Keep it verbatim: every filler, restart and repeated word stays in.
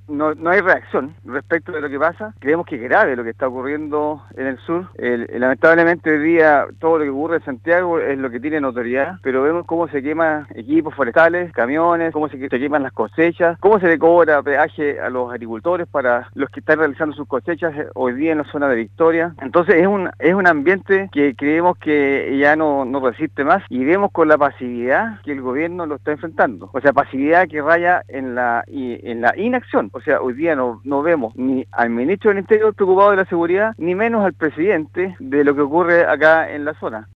no, no hay reacción respecto de lo que pasa. Creemos que es grave lo que está ocurriendo en el sur. El, el, lamentablemente hoy día todo lo que ocurre en Santiago es lo que tiene notoriedad, pero vemos cómo se queman equipos forestales, camiones, cómo se, se queman las cosechas, cómo se le cobra peaje a los agricultores para los que están realizando sus cosechas hoy día en la zona de Victoria. Entonces es un, es un ambiente que creemos que ya no, no resiste más y vemos con la pasividad que el gobierno lo está enfrentando. O sea, pasividad que raya en la, en la inacción. O sea, hoy día no, no vemos ni al ministro del Interior preocupado de la seguridad, ni menos al presidente de lo que ocurre acá en la zona.